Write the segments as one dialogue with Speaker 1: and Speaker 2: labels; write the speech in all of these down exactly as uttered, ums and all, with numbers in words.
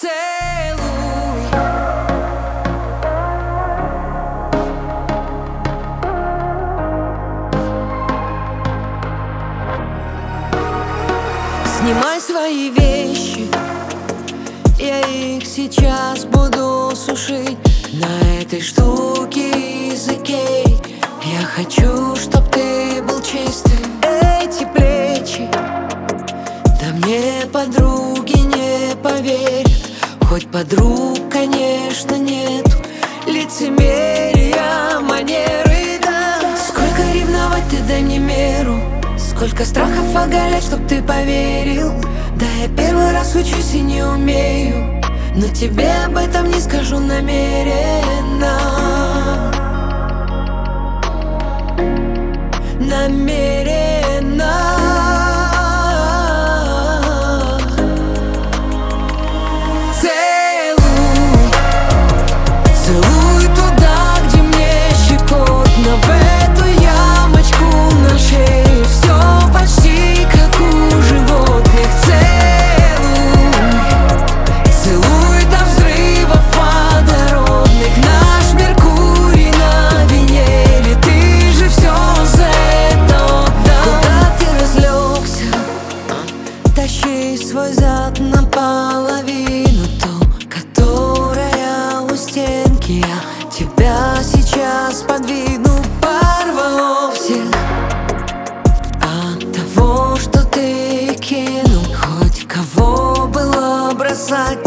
Speaker 1: Целуй. Снимай свои вещи, я их сейчас буду сушить на этой штуке из Икеи. Я хочу, чтоб ты был чистым. Эти плечи, да мне подруги не поверят. Хоть подруг, конечно, нету. Лицемерия, манеры, да. Сколько ревновать, ты дай мне меру. Сколько страхов оголять, чтоб ты поверил. Да я первый раз учусь и не умею, но тебе об этом не скажу намеренно. Намеренно. Целуй, целуй туда, где мне щекотно, в эту ямочку на шее. Все почти как у животных. Целуй, целуй до взрывов водородных. Наш Меркурий на Венере. Ты же все за это отдал. Куда ты разлегся? Тащи свой зад наполовину, ту, которая у стенки. Я тебя сейчас подвину. Порвало всех от того, что ты кинул. Хоть кого было бросать.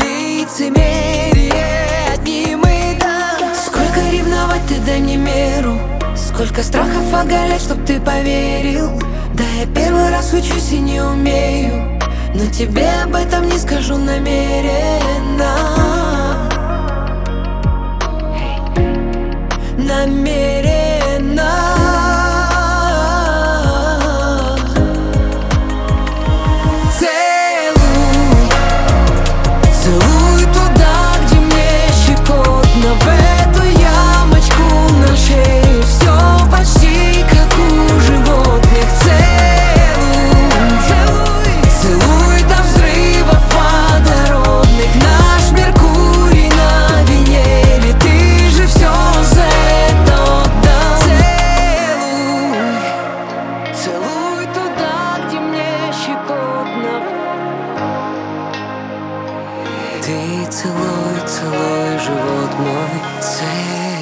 Speaker 1: Лицемерие одни мы, да. Сколько ревновать, ты дай мне меру. Сколько страхов оголять, чтоб ты поверил. Да я первый раз учусь и не умею, но тебе об этом не скажу намеренно. Намеренно. Целуй, целуй туда, где мне щекотно, в эту ямочку на шее. Все почти как у животных. Целуй, целуй, целуй до взрывов водородных. Наш Меркурий на Венере. Ты же все за это отдал. Целуй, целуй туда, где мне щекотно. Ты целуй, целуй живот мой. Целуй.